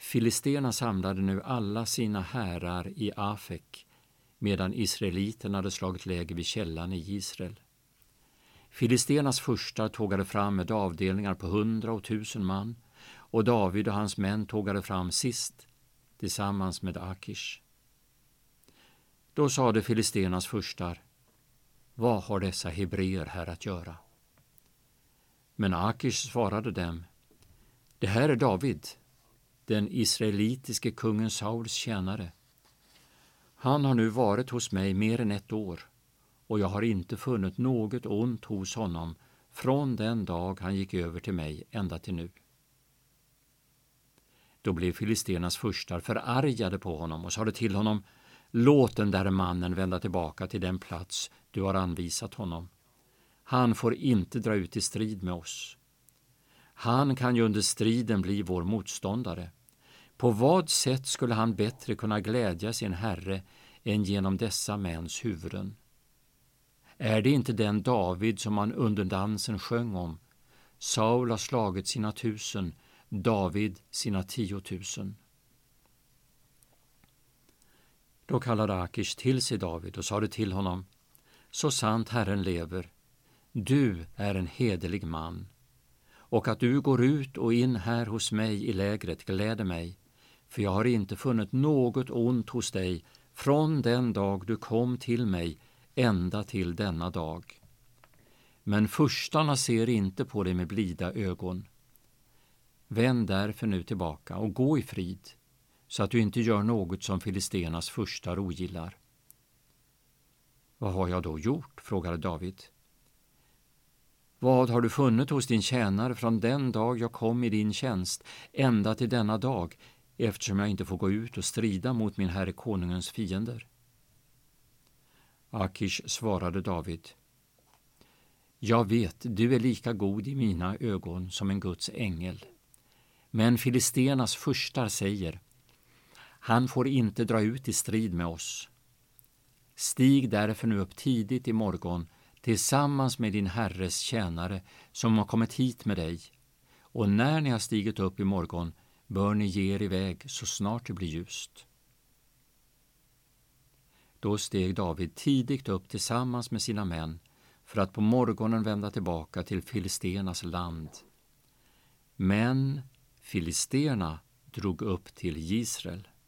Filisterna samlade nu alla sina härar i Afek, medan israeliterna hade slagit läger vid källan i Israel. Filisternas furstar tågade fram med avdelningar på 100 och 1000 man, och David och hans män tågade fram sist tillsammans med Akish. Då sade filisternas furstar: vad har dessa hebreer här att göra? Men Akish svarade dem: det här är David, den israelitiske kungen Sauls tjänare. Han har nu varit hos mig mer än 1 år, och jag har inte funnit något ont hos honom från den dag han gick över till mig ända till nu. Då blev filisternas furstar förargade på honom och sade till honom: låt den där mannen vända tillbaka till den plats du har anvisat honom. Han får inte dra ut i strid med oss. Han kan ju under striden bli vår motståndare. På vad sätt skulle han bättre kunna glädja sin herre än genom dessa mäns huvuden? Är det inte den David som man under dansen sjöng om? Saul har slagit sina 1000, David sina 10 000. Då kallade Akish till sig David och sade till honom: så sant Herren lever, du är en hederlig man, och att du går ut och in här hos mig i lägret gläder mig, för jag har inte funnit något ont hos dig från den dag du kom till mig ända till denna dag. Men furstarna ser inte på dig med blida ögon. Vänd därför nu tillbaka och gå i frid, så att du inte gör något som filisternas furstar ogillar. Vad har jag då gjort? Frågade David. Vad har du funnit hos din tjänare från den dag jag kom i din tjänst ända till denna dag, eftersom jag inte får gå ut och strida mot min herre konungens fiender? Akish svarade David: jag vet, du är lika god i mina ögon som en Guds ängel. Men filisternas furstar säger: han får inte dra ut i strid med oss. Stig därför nu upp tidigt i morgon tillsammans med din herres tjänare som har kommit hit med dig, och när ni har stigit upp i morgon bör ni ge er iväg så snart det blir ljust. Då steg David tidigt upp tillsammans med sina män för att på morgonen vända tillbaka till filisternas land. Men filisterna drog upp till Israel.